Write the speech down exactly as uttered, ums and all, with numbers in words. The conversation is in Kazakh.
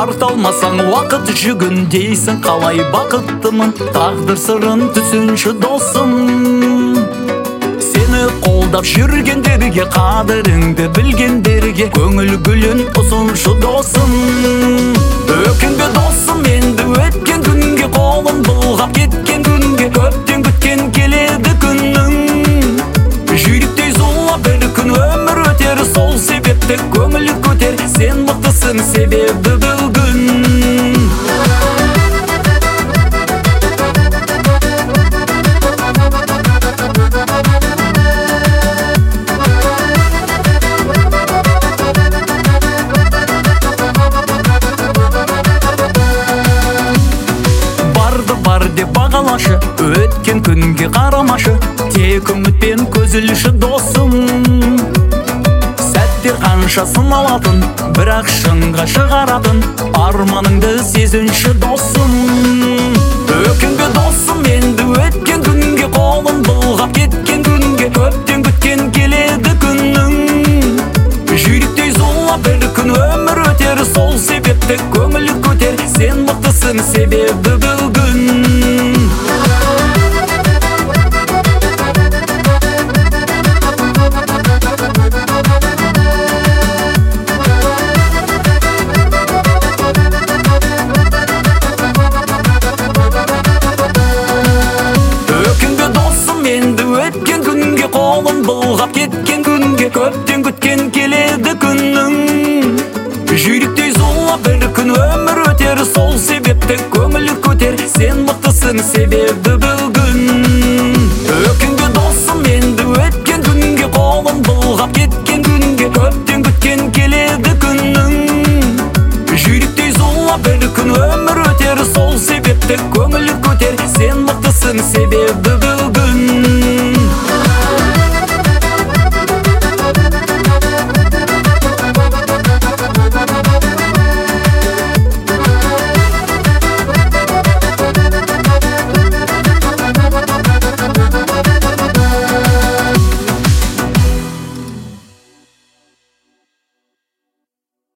тарта алмасаң уақыт жүгін дейсің, қалай бақыттымын, тағдыр сырын түсінші досым. Сені қолдап жүргендерге, қадіріңді білгендерге, көңіл гүлін ұсыншы досым. Өкінбе досым, енді өткен күнге, қолын бұлғап кеткен күнге, көптен күткен келеді күннің. Жүйріктей зулап бір күн өмір өтер, сол себепті көңіл көтер, сен мықтысың себебі бүгін. Бағалашы, өткен күнге қарамашы, тек үмітпен көзілші досым. Сәттер қанша сыналатын, бірақ шыңға шығаратын, арманыңды сезінші досым. Өкінбе досым, енді өткен күнге, қолын бұлғап кеткен күнге, көптен күткен келеді күннің. Жүйріктей зулап бір күн өмір өтер, сол себепті көңіл көтер, сен мықтысың себебі бүгін. Қолын бұлғап кеткен күнге, көптен күткен келеді күннің. Жүйріктей зулап бір күн өмір өтер, сол себепті көңіл көтер, сен мықтысың себебі бүгін. Өкінбе досым, енді өткен күнге, қолын бұлғап кеткен күнге, көптен күткен келеді күннің. Жүйріктей зулап бір күн өмір өтер, сол себепті